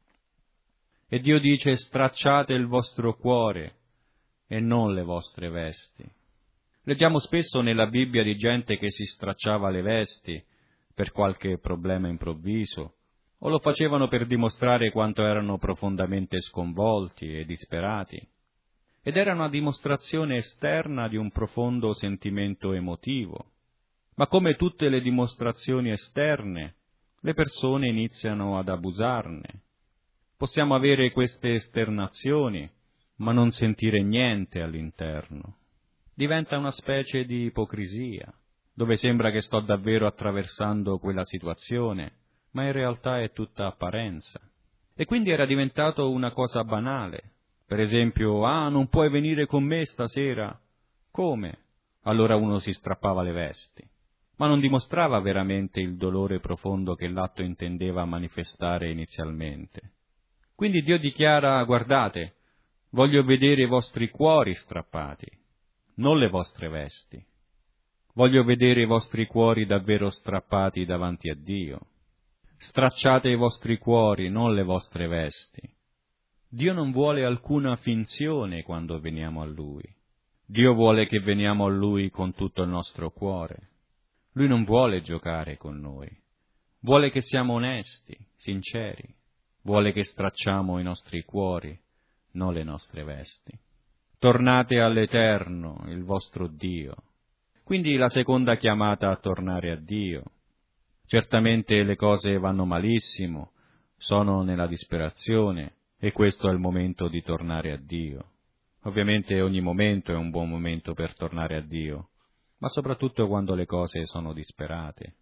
E Dio dice: stracciate il vostro cuore e non le vostre vesti. Leggiamo spesso nella Bibbia di gente che si stracciava le vesti per qualche problema improvviso, o lo facevano per dimostrare quanto erano profondamente sconvolti e disperati. Ed era una dimostrazione esterna di un profondo sentimento emotivo. Ma come tutte le dimostrazioni esterne, le persone iniziano ad abusarne. Possiamo avere queste esternazioni, ma non sentire niente all'interno. Diventa una specie di ipocrisia, dove sembra che sto davvero attraversando quella situazione, ma in realtà è tutta apparenza. E quindi era diventato una cosa banale. Per esempio: non puoi venire con me stasera? Come? Allora uno si strappava le vesti, ma non dimostrava veramente il dolore profondo che l'atto intendeva manifestare inizialmente. Quindi Dio dichiara: guardate, voglio vedere i vostri cuori strappati, non le vostre vesti. Voglio vedere i vostri cuori davvero strappati davanti a Dio. Stracciate i vostri cuori, non le vostre vesti. Dio non vuole alcuna finzione quando veniamo a Lui. Dio vuole che veniamo a Lui con tutto il nostro cuore. Lui non vuole giocare con noi. Vuole che siamo onesti, sinceri. Vuole che stracciamo i nostri cuori, non le nostre vesti. Tornate all'Eterno, il vostro Dio. Quindi la seconda chiamata a tornare a Dio. Certamente le cose vanno malissimo, sono nella disperazione, e questo è il momento di tornare a Dio. Ovviamente ogni momento è un buon momento per tornare a Dio, ma soprattutto quando le cose sono disperate.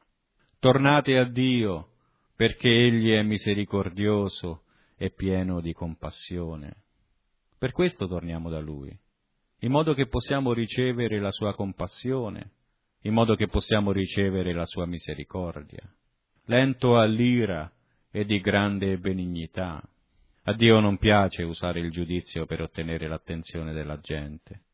Tornate a Dio, perché Egli è misericordioso e pieno di compassione. Per questo torniamo da Lui, in modo che possiamo ricevere la Sua compassione, in modo che possiamo ricevere la Sua misericordia. Lento all'ira e di grande benignità. A Dio non piace usare il giudizio per ottenere l'attenzione della gente,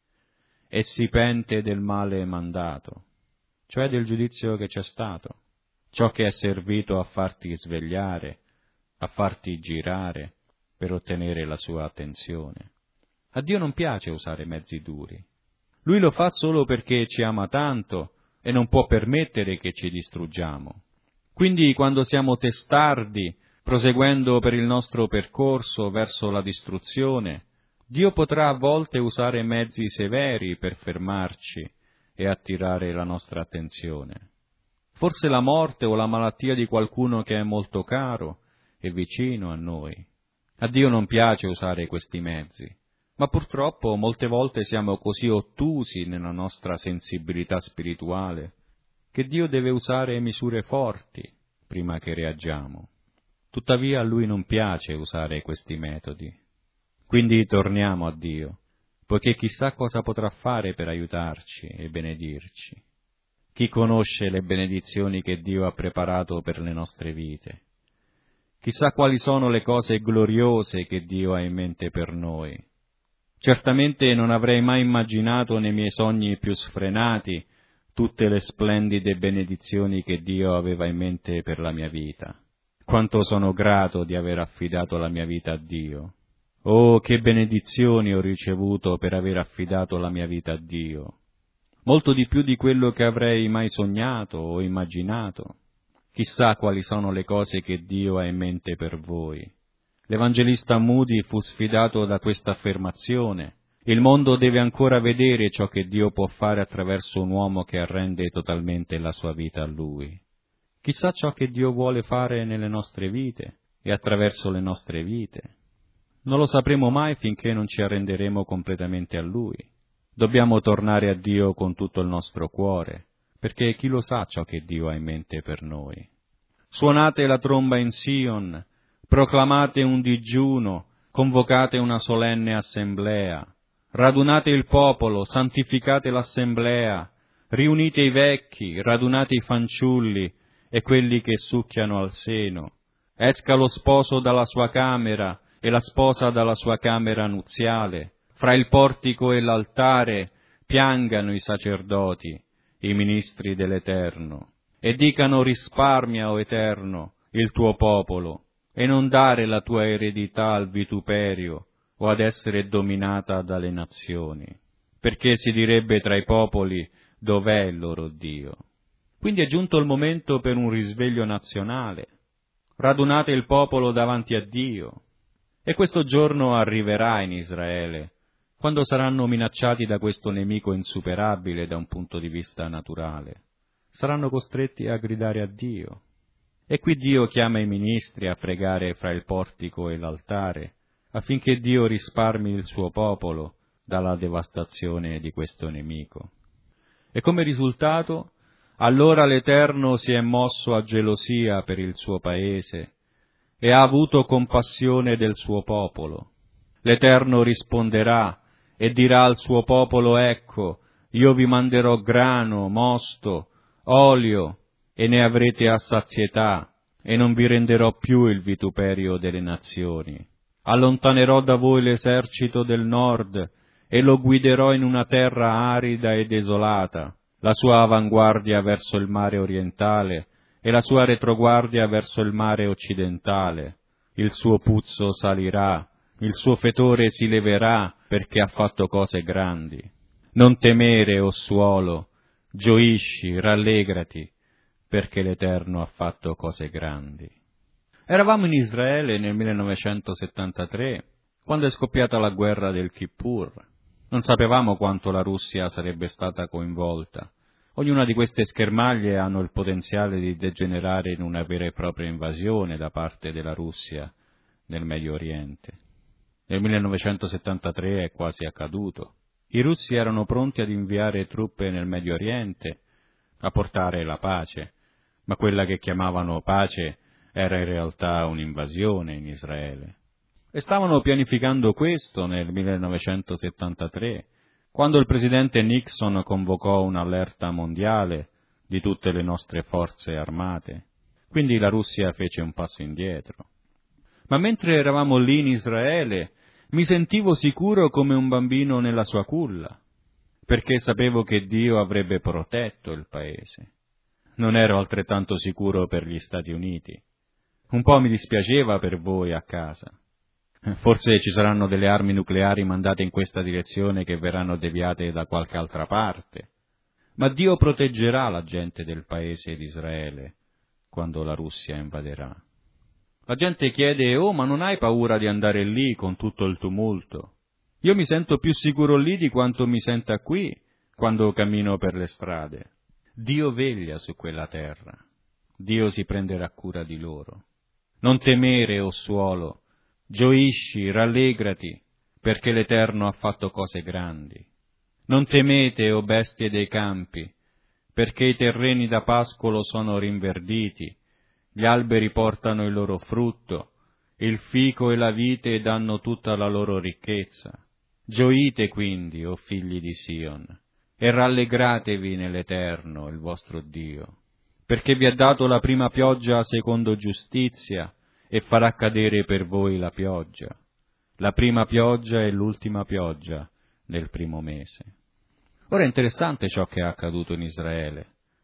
e si pente del male mandato, cioè del giudizio che c'è stato, ciò che è servito a farti svegliare, a farti girare per ottenere la sua attenzione. A Dio non piace usare mezzi duri. Lui lo fa solo perché ci ama tanto e non può permettere che ci distruggiamo. Quindi quando siamo testardi, proseguendo per il nostro percorso verso la distruzione, Dio potrà a volte usare mezzi severi per fermarci e attirare la nostra attenzione. Forse la morte o la malattia di qualcuno che è molto caro e vicino a noi. A Dio non piace usare questi mezzi, ma purtroppo molte volte siamo così ottusi nella nostra sensibilità spirituale che Dio deve usare misure forti prima che reagiamo. Tuttavia a Lui non piace usare questi metodi. Quindi torniamo a Dio, poiché chissà cosa potrà fare per aiutarci e benedirci. Chi conosce le benedizioni che Dio ha preparato per le nostre vite? Chissà quali sono le cose gloriose che Dio ha in mente per noi. Certamente non avrei mai immaginato nei miei sogni più sfrenati tutte le splendide benedizioni che Dio aveva in mente per la mia vita. Quanto sono grato di aver affidato la mia vita a Dio. Oh, che benedizioni ho ricevuto per aver affidato la mia vita a Dio. Molto di più di quello che avrei mai sognato o immaginato. Chissà quali sono le cose che Dio ha in mente per voi. L'Evangelista Moody fu sfidato da questa affermazione. Il mondo deve ancora vedere ciò che Dio può fare attraverso un uomo che arrende totalmente la sua vita a Lui. Chissà ciò che Dio vuole fare nelle nostre vite e attraverso le nostre vite. Non lo sapremo mai finché non ci arrenderemo completamente a Lui. Dobbiamo tornare a Dio con tutto il nostro cuore, perché chi lo sa ciò che Dio ha in mente per noi. Suonate la tromba in Sion, proclamate un digiuno, convocate una solenne assemblea, radunate il popolo, santificate l'assemblea, riunite i vecchi, radunate i fanciulli e quelli che succhiano al seno. Esca lo sposo dalla sua camera e la sposa dalla sua camera nuziale. Fra il portico e l'altare piangano i sacerdoti, i ministri dell'Eterno, e dicano: risparmia, o Eterno, il tuo popolo, e non dare la tua eredità al vituperio o ad essere dominata dalle nazioni, perché si direbbe tra i popoli: dov'è il loro Dio? Quindi è giunto il momento per un risveglio nazionale. Radunate il popolo davanti a Dio, e questo giorno arriverà in Israele, quando saranno minacciati da questo nemico insuperabile da un punto di vista naturale. Saranno costretti a gridare a Dio. E qui Dio chiama i ministri a pregare fra il portico e l'altare, affinché Dio risparmi il suo popolo dalla devastazione di questo nemico. E come risultato, allora l'Eterno si è mosso a gelosia per il suo paese e ha avuto compassione del suo popolo. L'Eterno risponderà e dirà al suo popolo: ecco, io vi manderò grano, mosto, olio, e ne avrete a sazietà, e non vi renderò più il vituperio delle nazioni. Allontanerò da voi l'esercito del nord, e lo guiderò in una terra arida e desolata, la sua avanguardia verso il mare orientale e la sua retroguardia verso il mare occidentale. Il suo puzzo salirà, il suo fetore si leverà, perché ha fatto cose grandi. Non temere, o suolo, gioisci, rallegrati, perché l'Eterno ha fatto cose grandi. Eravamo in Israele nel 1973, quando è scoppiata la guerra del Kippur. Non sapevamo quanto la Russia sarebbe stata coinvolta. Ognuna di queste schermaglie hanno il potenziale di degenerare in una vera e propria invasione da parte della Russia nel Medio Oriente. Nel 1973 è quasi accaduto. I russi erano pronti ad inviare truppe nel Medio Oriente a portare la pace, ma quella che chiamavano pace era in realtà un'invasione in Israele. E stavano pianificando questo nel 1973, quando il presidente Nixon convocò un'allerta mondiale di tutte le nostre forze armate. Quindi la Russia fece un passo indietro. Ma mentre eravamo lì in Israele, mi sentivo sicuro come un bambino nella sua culla, perché sapevo che Dio avrebbe protetto il paese. Non ero altrettanto sicuro per gli Stati Uniti. Un po' mi dispiaceva per voi a casa. Forse ci saranno delle armi nucleari mandate in questa direzione che verranno deviate da qualche altra parte. Ma Dio proteggerà la gente del paese di Israele quando la Russia invaderà. La gente chiede, ma non hai paura di andare lì con tutto il tumulto? Io mi sento più sicuro lì di quanto mi senta qui quando cammino per le strade. Dio veglia su quella terra. Dio si prenderà cura di loro. Non temere, o suolo, gioisci, rallegrati, perché l'Eterno ha fatto cose grandi. Non temete, o bestie dei campi, perché i terreni da pascolo sono rinverditi, gli alberi portano il loro frutto, il fico e la vite danno tutta la loro ricchezza. Gioite quindi, o figli di Sion, e rallegratevi nell'Eterno, il vostro Dio, perché vi ha dato la prima pioggia secondo giustizia, e farà cadere per voi la pioggia, la prima pioggia e l'ultima pioggia del primo mese. Ora è interessante ciò che è accaduto in Israele.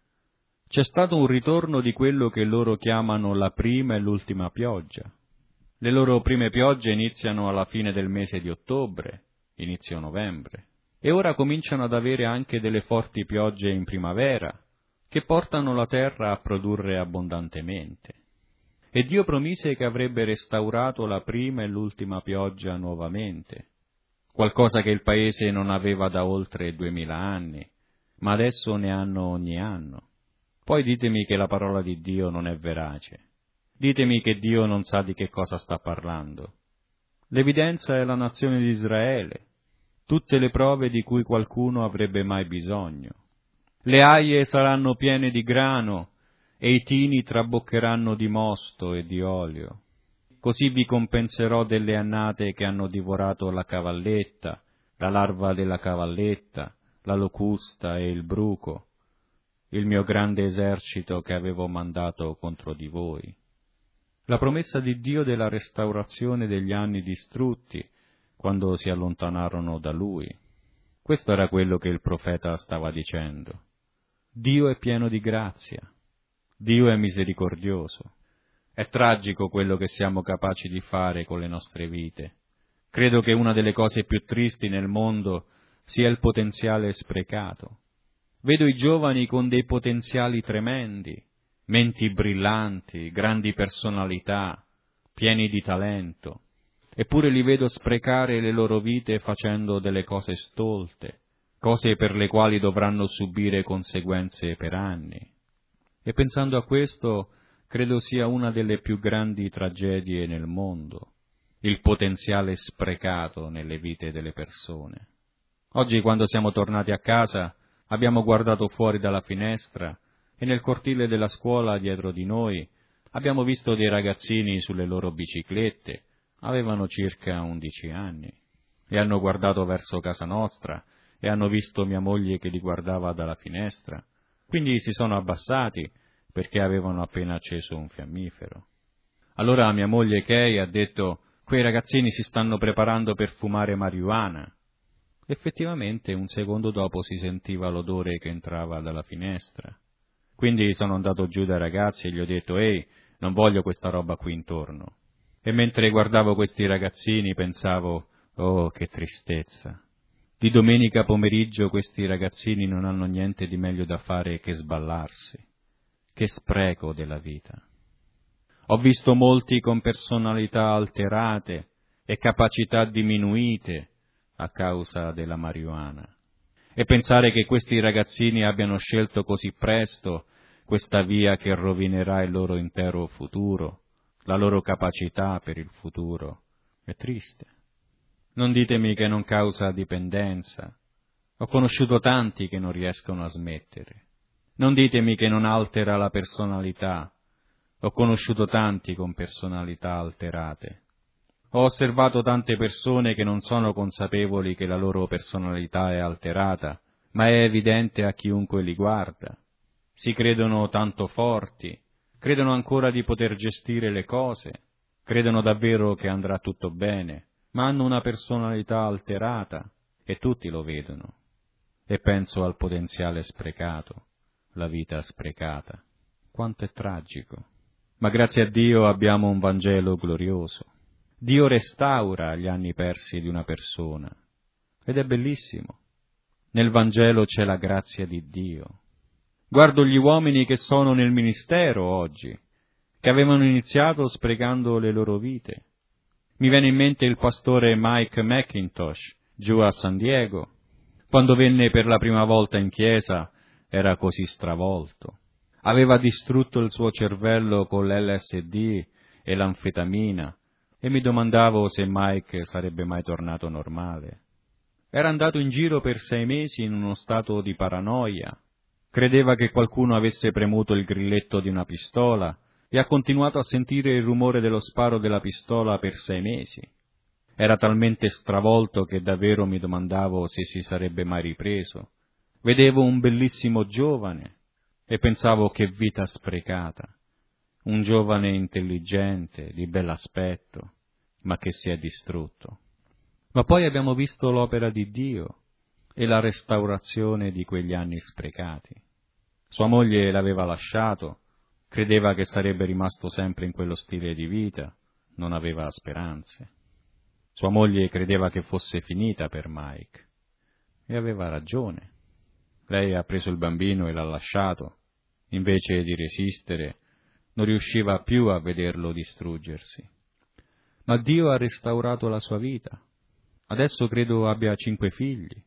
C'è stato un ritorno di quello che loro chiamano la prima e l'ultima pioggia. Le loro prime piogge iniziano alla fine del mese di ottobre, inizio novembre, e ora cominciano ad avere anche delle forti piogge in primavera, che portano la terra a produrre abbondantemente. E Dio promise che avrebbe restaurato la prima e l'ultima pioggia nuovamente, qualcosa che il paese non aveva da oltre 2000 anni, ma adesso ne hanno ogni anno. Poi ditemi che la parola di Dio non è verace. Ditemi che Dio non sa di che cosa sta parlando. L'evidenza è la nazione di Israele, tutte le prove di cui qualcuno avrebbe mai bisogno. Le aie saranno piene di grano e i tini traboccheranno di mosto e di olio. Così vi compenserò delle annate che hanno divorato la cavalletta, la larva della cavalletta, la locusta e il bruco, il mio grande esercito che avevo mandato contro di voi. La promessa di Dio della restaurazione degli anni distrutti, quando si allontanarono da Lui. Questo era quello che il profeta stava dicendo. Dio è pieno di grazia. Dio è misericordioso. È tragico quello che siamo capaci di fare con le nostre vite. Credo che una delle cose più tristi nel mondo sia il potenziale sprecato. Vedo i giovani con dei potenziali tremendi, menti brillanti, grandi personalità, pieni di talento, eppure li vedo sprecare le loro vite facendo delle cose stolte, cose per le quali dovranno subire conseguenze per anni. E pensando a questo, credo sia una delle più grandi tragedie nel mondo, il potenziale sprecato nelle vite delle persone. Oggi, quando siamo tornati a casa, abbiamo guardato fuori dalla finestra e nel cortile della scuola dietro di noi abbiamo visto dei ragazzini sulle loro biciclette, avevano circa 11 anni, e hanno guardato verso casa nostra e hanno visto mia moglie che li guardava dalla finestra. Quindi si sono abbassati perché avevano appena acceso un fiammifero. Allora mia moglie Kay ha detto: quei ragazzini si stanno preparando per fumare marijuana. Effettivamente un secondo dopo si sentiva l'odore che entrava dalla finestra. Quindi sono andato giù dai ragazzi e gli ho detto: ehi, non voglio questa roba qui intorno. E mentre guardavo questi ragazzini pensavo: oh, che tristezza. Di domenica pomeriggio questi ragazzini non hanno niente di meglio da fare che sballarsi. Che spreco della vita. Ho visto molti con personalità alterate e capacità diminuite a causa della marijuana. E pensare che questi ragazzini abbiano scelto così presto questa via che rovinerà il loro intero futuro, la loro capacità per il futuro, è triste. Non ditemi che non causa dipendenza. Ho conosciuto tanti che non riescono a smettere. Non ditemi che non altera la personalità. Ho conosciuto tanti con personalità alterate. Ho osservato tante persone che non sono consapevoli che la loro personalità è alterata, ma è evidente a chiunque li guarda. Si credono tanto forti, credono ancora di poter gestire le cose, credono davvero che andrà tutto bene, ma hanno una personalità alterata e tutti lo vedono. E penso al potenziale sprecato, la vita sprecata. Quanto è tragico! Ma grazie a Dio abbiamo un Vangelo glorioso. Dio restaura gli anni persi di una persona. Ed è bellissimo. Nel Vangelo c'è la grazia di Dio. Guardo gli uomini che sono nel ministero oggi, che avevano iniziato sprecando le loro vite. Mi viene in mente il pastore Mike McIntosh, giù a San Diego. Quando venne per la prima volta in chiesa era così stravolto. Aveva distrutto il suo cervello con l'LSD e l'anfetamina e mi domandavo se Mike sarebbe mai tornato normale. Era andato in giro per 6 mesi in uno stato di paranoia. Credeva che qualcuno avesse premuto il grilletto di una pistola e ha continuato a sentire il rumore dello sparo della pistola per 6 mesi. Era talmente stravolto che davvero mi domandavo se si sarebbe mai ripreso. Vedevo un bellissimo giovane e pensavo che vita sprecata. Un giovane intelligente, di bell'aspetto, ma che si è distrutto. Ma poi abbiamo visto l'opera di Dio e la restaurazione di quegli anni sprecati. Sua moglie l'aveva lasciato, credeva che sarebbe rimasto sempre in quello stile di vita, non aveva speranze. Sua moglie credeva che fosse finita per Mike, e aveva ragione. Lei ha preso il bambino e l'ha lasciato. Invece di resistere, non riusciva più a vederlo distruggersi. Ma Dio ha restaurato la sua vita. Adesso credo abbia 5 figli.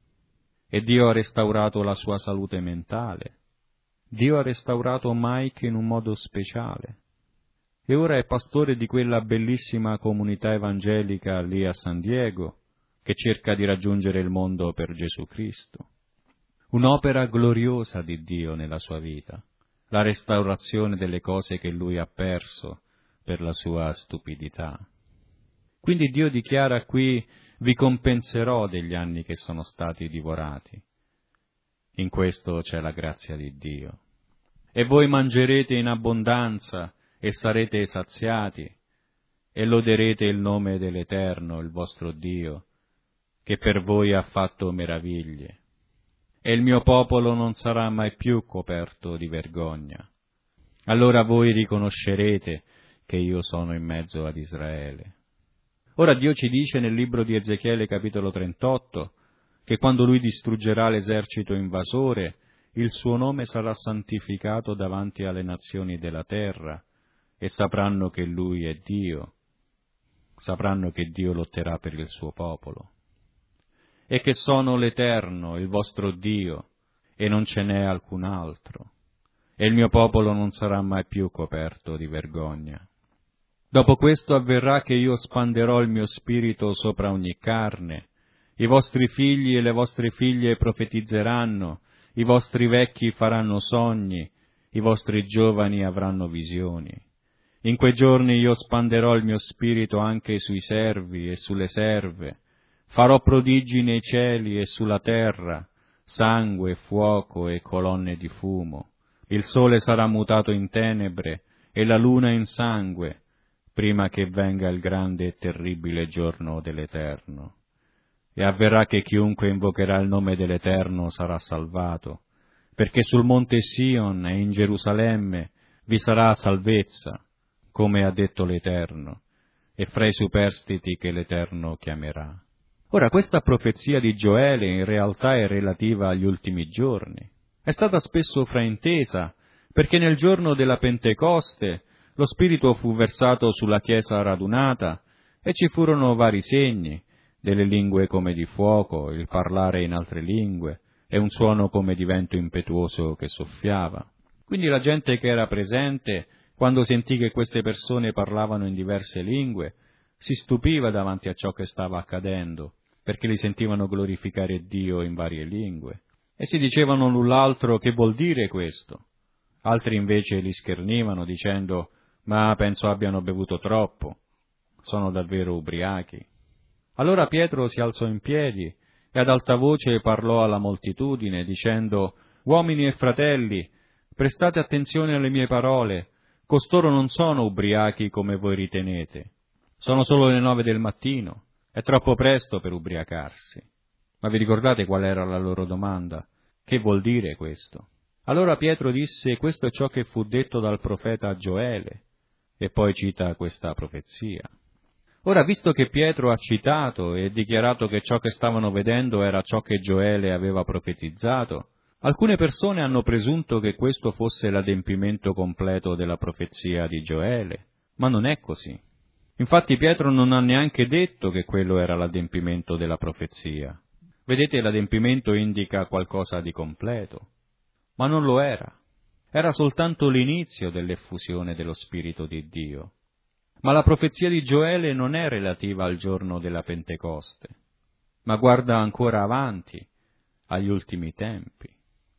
E Dio ha restaurato la sua salute mentale. Dio ha restaurato Mike in un modo speciale. E ora è pastore di quella bellissima comunità evangelica lì a San Diego, che cerca di raggiungere il mondo per Gesù Cristo. Un'opera gloriosa di Dio nella sua vita, la restaurazione delle cose che lui ha perso per la sua stupidità. Quindi Dio dichiara qui: vi compenserò degli anni che sono stati divorati. In questo c'è la grazia di Dio. E voi mangerete in abbondanza e sarete saziati e loderete il nome dell'Eterno, il vostro Dio, che per voi ha fatto meraviglie. E il mio popolo non sarà mai più coperto di vergogna. Allora voi riconoscerete che io sono in mezzo ad Israele. Ora Dio ci dice nel libro di Ezechiele capitolo 38 che quando Lui distruggerà l'esercito invasore, il suo nome sarà santificato davanti alle nazioni della terra e sapranno che Lui è Dio, sapranno che Dio lotterà per il suo popolo. E che sono l'Eterno, il vostro Dio, e non ce n'è alcun altro, e il mio popolo non sarà mai più coperto di vergogna. Dopo questo avverrà che io spanderò il mio spirito sopra ogni carne, i vostri figli e le vostre figlie profetizzeranno, i vostri vecchi faranno sogni, i vostri giovani avranno visioni. In quei giorni io spanderò il mio spirito anche sui servi e sulle serve, farò prodigi nei cieli e sulla terra, sangue, fuoco e colonne di fumo. Il sole sarà mutato in tenebre e la luna in sangue, prima che venga il grande e terribile giorno dell'Eterno. E avverrà che chiunque invocherà il nome dell'Eterno sarà salvato, perché sul monte Sion e in Gerusalemme vi sarà salvezza, come ha detto l'Eterno, e fra i superstiti che l'Eterno chiamerà. Ora, questa profezia di Gioele in realtà è relativa agli ultimi giorni. È stata spesso fraintesa, perché nel giorno della Pentecoste lo Spirito fu versato sulla Chiesa radunata e ci furono vari segni, delle lingue come di fuoco, il parlare in altre lingue e un suono come di vento impetuoso che soffiava. Quindi la gente che era presente, quando sentì che queste persone parlavano in diverse lingue, si stupiva davanti a ciò che stava accadendo, perché li sentivano glorificare Dio in varie lingue, e si dicevano l'un l'altro: che vuol dire questo? Altri invece li schernivano dicendo: ma penso abbiano bevuto troppo, sono davvero ubriachi. Allora Pietro si alzò in piedi e ad alta voce parlò alla moltitudine dicendo: uomini e fratelli, prestate attenzione alle mie parole, costoro non sono ubriachi come voi ritenete. Sono solo le 9 del mattino, è troppo presto per ubriacarsi. Ma vi ricordate qual era la loro domanda? Che vuol dire questo? Allora Pietro disse: questo è ciò che fu detto dal profeta Gioele, e poi cita questa profezia. Ora, visto che Pietro ha citato e dichiarato che ciò che stavano vedendo era ciò che Gioele aveva profetizzato, alcune persone hanno presunto che questo fosse l'adempimento completo della profezia di Gioele, ma non è così. Infatti Pietro non ha neanche detto che quello era l'adempimento della profezia. Vedete, l'adempimento indica qualcosa di completo, ma non lo era. Era soltanto l'inizio dell'effusione dello Spirito di Dio. Ma la profezia di Gioele non è relativa al giorno della Pentecoste, ma guarda ancora avanti, agli ultimi tempi.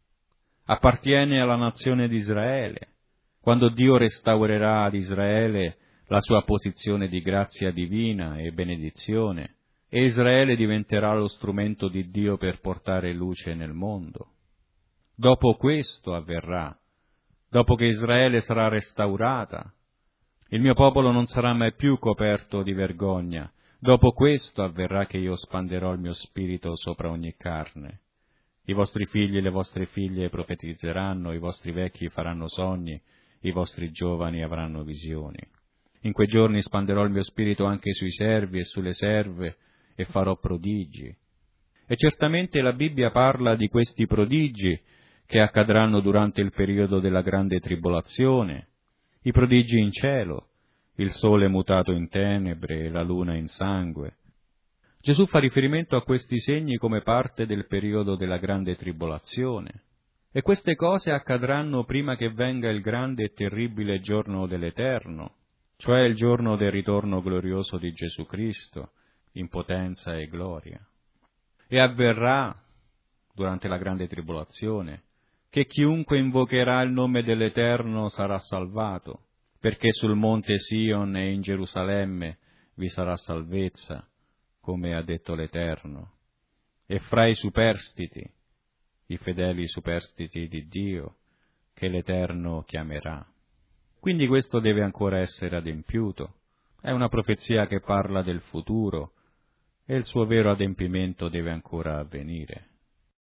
Appartiene alla nazione di Israele, quando Dio restaurerà ad Israele la sua posizione di grazia divina e benedizione, e Israele diventerà lo strumento di Dio per portare luce nel mondo. Dopo questo avverrà, dopo che Israele sarà restaurata, il mio popolo non sarà mai più coperto di vergogna. Dopo questo avverrà che io spanderò il mio spirito sopra ogni carne. I vostri figli e le vostre figlie profetizzeranno, i vostri vecchi faranno sogni, i vostri giovani avranno visioni. In quei giorni spanderò il mio spirito anche sui servi e sulle serve e farò prodigi. E certamente la Bibbia parla di questi prodigi che accadranno durante il periodo della grande tribolazione, i prodigi in cielo, il sole mutato in tenebre e la luna in sangue. Gesù fa riferimento a questi segni come parte del periodo della grande tribolazione, e queste cose accadranno prima che venga il grande e terribile giorno dell'Eterno, cioè il giorno del ritorno glorioso di Gesù Cristo, in potenza e gloria. E avverrà, durante la grande tribolazione, che chiunque invocherà il nome dell'Eterno sarà salvato, perché sul monte Sion e in Gerusalemme vi sarà salvezza, come ha detto l'Eterno, e fra i superstiti, i fedeli superstiti di Dio, che l'Eterno chiamerà. Quindi questo deve ancora essere adempiuto. È una profezia che parla del futuro, e il suo vero adempimento deve ancora avvenire.